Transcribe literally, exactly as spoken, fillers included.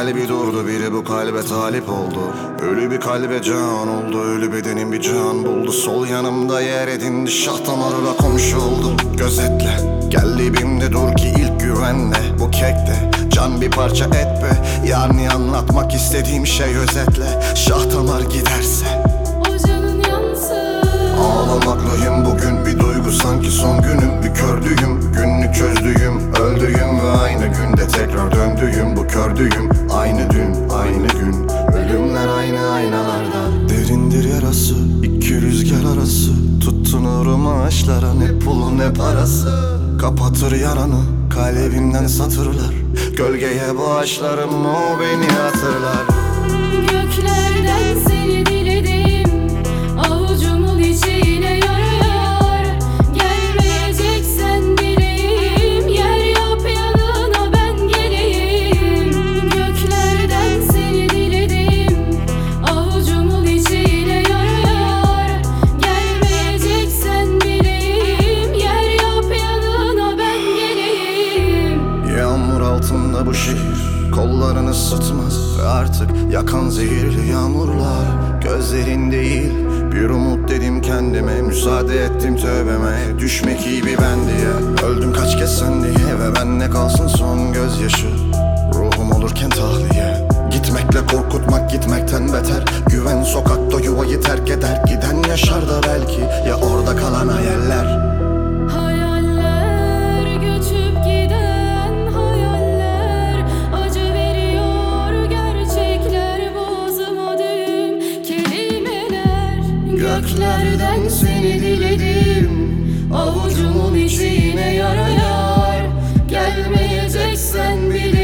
kalbi durdu, biri bu kalbe talip oldu. Ölü bir kalbe can oldu, ölü bedenin bir can buldu. Sol yanımda yer edindi, şah damarla komşu oldu. Gözetle, gel dibimde dur ki ilk güvenle. Bu kekte can bir parça et be. Yani anlatmak istediğim şey özetle. Şah damar giderse o canın yansın. ağlamaklıyım bugün, bir duygu sanki son günüm. Bir kördüğüm, günlük çözdüğüm, öldüğüm ve aynı günde tekrar döndüğüm. Bu kördüğüm aynı dün, aynı gün. Ölümler aynı aynalarda. Derindir yarası, iki rüzgar arası. Tuttunurum ağaçlara, ne pulu ne parası. Kapatır yaranı kalbimden satırlar. Gölgeye bağışlarım, o beni hatırlar. Göklerden seni diledim, avucumun içine yarar. Gelmeyeceksen dileğim, yer yap yanına ben geleyim. Göklerden seni diledim, avucumun içine yarar. Gelmeyeceksen dileğim, yer yap yanına ben geleyim. Yağmur altında bu şehir kollarını ısıtmaz. Artık yakan zehirli yağmurlar gözlerin değil. Bir umut dedim kendime, müsaade ettim tövbeme. Düşmek iyi bir ben diye, öldüm kaç kez sen diye. Ve benle kalsın son gözyaşı, ruhum olurken tahliye. Gitmekle korkutmak gitmekten beter. Güven sokakta yuvayı terk eder. Giden yaşar da belki, ya orada kalan hayaller. Hayaller göçüp giden hayaller, acı veriyor gerçekler boğazıma düğüm kelimeler. Göklerden seni diledim, avucumun içine yara yar. Gelmeyeceksen bile